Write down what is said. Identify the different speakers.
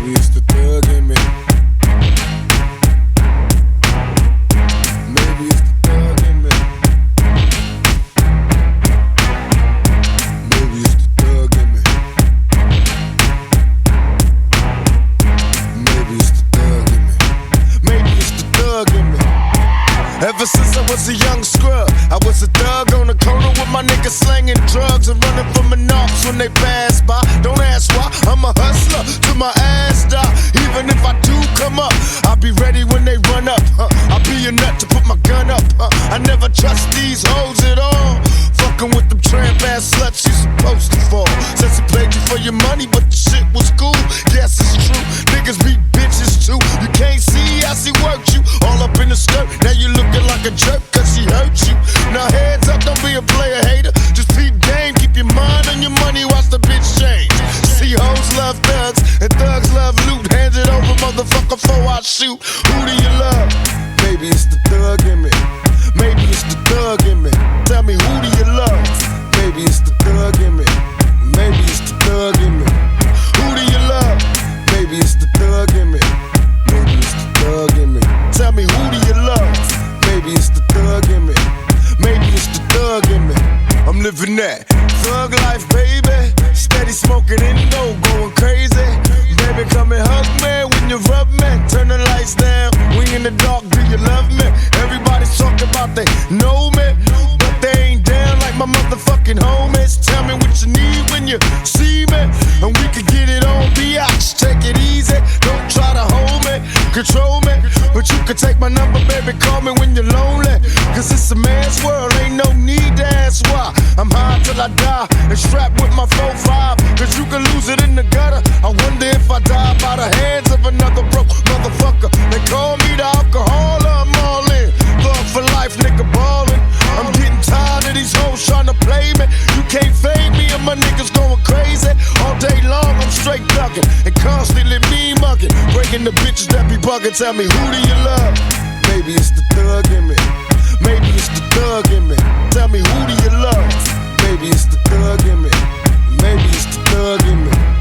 Speaker 1: Maybe it's the thug in me. Maybe it's the thug in me. Maybe it's the thug in me. Maybe it's the thug in me. Maybe it's the thug in me. Ever since I was a young scrub, I was a thug on the corner with my niggas slanging drugs and running from the knocks when they pass by. Don't ask why, I'm a hustler till my ass die. Even if I do come up, I'll be ready when they run up. I'll be a nut to put my gun up. I never trust these hoes at all. Fucking with them tramp ass sluts, you supposed to fall. Says he played you for your money, but the shit was cool. Yes, it's true, niggas beat bitches too. You can't see how she worked you all up in the skirt. Now you looking like a jerk cause she hurt you. Now heads up, don't be a player hater. Just peep game, keep your mind on your money, watch the bitch change. See hoes love thugs and thugs love loot. Hand it over, motherfucker, before I shoot. Who do you love? Maybe it's the thug in me. Maybe it's the thug in me. Tell me, who do you love? Maybe it's the thug in me. Maybe it's the thug in me. Who do you love? Maybe it's the thug in me. Maybe it's the thug in me. Tell me, who do you love? Maybe it's the thug in me. Maybe it's the thug in me. I'm living that thug life, baby. Steady smoking Indo, going crazy. Baby, come and hug me when you rub me. Turn the lights down, we in the dark, do you love me? Everybody's talking about they know me, but they ain't down like my motherfucking homies. Tell me what you need when you see me, and we can get it on biatch. Take it easy, don't try to hold me, control me, but you can take my number, baby, call me when you're lonely. Cause it's a man's world, ain't no need to ask why. I'm high till I die, and strapped with my 4-5, cause you can lose it in the gutter. I wonder if I die by the hands of another broke motherfucker. They call me the alcohol, I'm all in. Thug for life, nigga ballin'. I'm getting tired of these hoes trying to play me. You can't fade me and my niggas going crazy. All day long I'm straight thuggin' and constantly mean muggin'. Breaking the bitches that be buggin'. Tell me, who do you love? Maybe it's the thug in me. Maybe it's the thug in me. Tell me, who do you love? Maybe it's the thug in me. Maybe it's the thug in me.